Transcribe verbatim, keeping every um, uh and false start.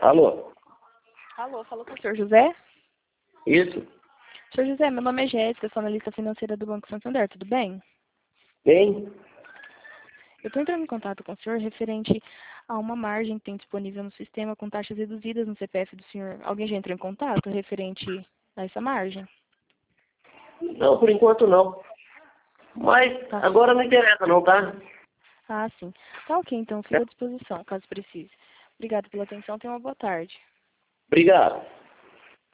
Alô? Alô, falou com o senhor José? Isso? senhor José, meu nome é Jéssica, sou analista financeira do Banco Santander, tudo bem? Bem? Eu estou entrando em contato com o senhor referente a uma margem que tem disponível no sistema com taxas reduzidas no C P F do senhor. Alguém já entrou em contato referente a essa margem? Não, por enquanto não. Mas Tá. agora não interessa não, tá? Ah, sim. Tá ok, então, fico à disposição, caso precise. Obrigada pela atenção, tenha uma boa tarde. Obrigado.